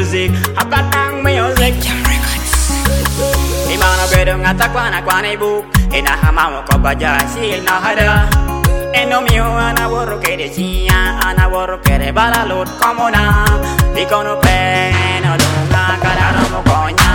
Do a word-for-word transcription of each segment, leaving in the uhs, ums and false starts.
music, apatang music. Imana bedong atakwana kwane book, ina hamamo ko baja sil na hada. Eno mio ana woro kere chia, ana woro kere balalot komona. Ikono peno dunga karano mo konya.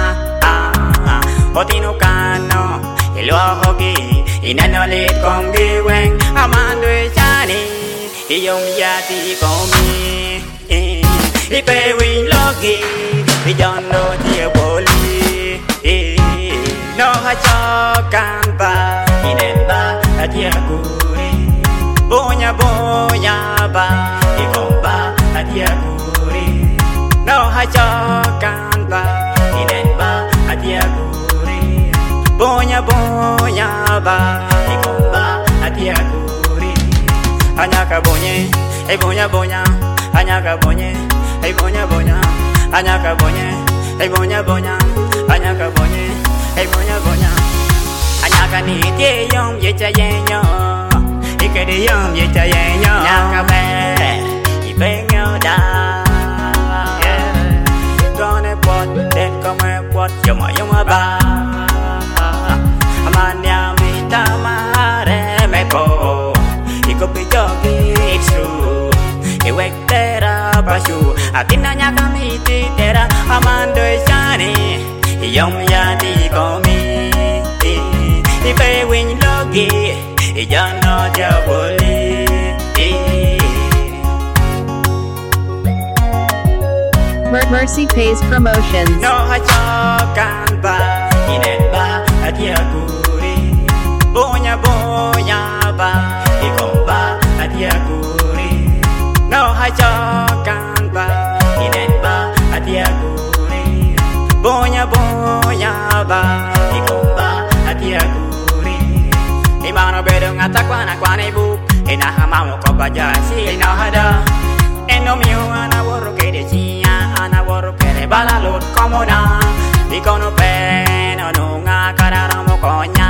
Otino kano, ilo hoki, inano lit kongi weng, amando chani, iyong yati komi. Ipe wing logi, ijono tia boli. No hachokan ba, inemba atia kuri. Bonya bonya ba, ikomba atia kuri. No hachokan ba, inemba atia kuri. Bonya bonya ba, ikomba atia kuri. Anyaka bonye, hey bonya bonya, anyaka bonye, hey bonya bonya, anyaka bonye, hey bonya bonya, anyaka bonye, hey bonya bonya. Anyaka ni tie yom ye cha ye nyo, ikede yom ye cha ye nyo. Anyaka be, ipe nyo da. Gone pot, den come pot, yoma yoma ba. Amanya mita mare me po, iko pijogi it's true. Iwek tera pasu, akinanya kami ti tera amando shani, yom ya di komi. Ipe win logi, ijano jaboli. Mercy Pays Promotions. No hachokan ba, inemba atia kuri. Bonya bonya ba, ikomba atia kuri. No hachokan ba, inemba atia kuri. Bonya bonya ba, ikomba atia kuri. Imana bedong atakwana kwane book, ina hamamo ko baja sil na hada. Eno mio ana woro kere chia, ana woro kere balalot komona. Ikono peno nunga karara mo konya.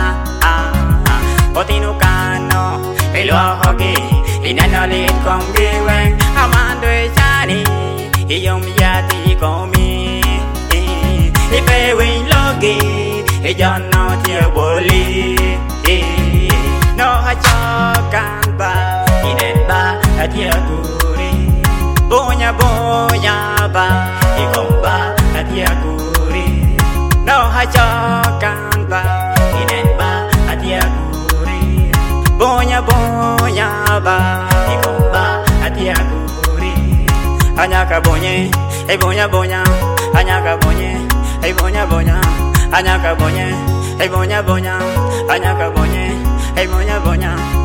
Otino kano, ilo hoki, inano lit kongi weng, amando chani, iyom yati komi. Ipe wing logi, ijono tia boli. No hachokan ba, inemba atia kuri. Bonya bonya ba, ikomba atia kuri. No hachokan ba, inemba atia kuri. Bonya bonya ba, ikomba atia kuri. Anyaka bonye, hey bonya bonya, anyaka bonye, hey bonya bonya, anyaka bonye, hey bonya bonya, anyaka bonye, hey bonya bonya.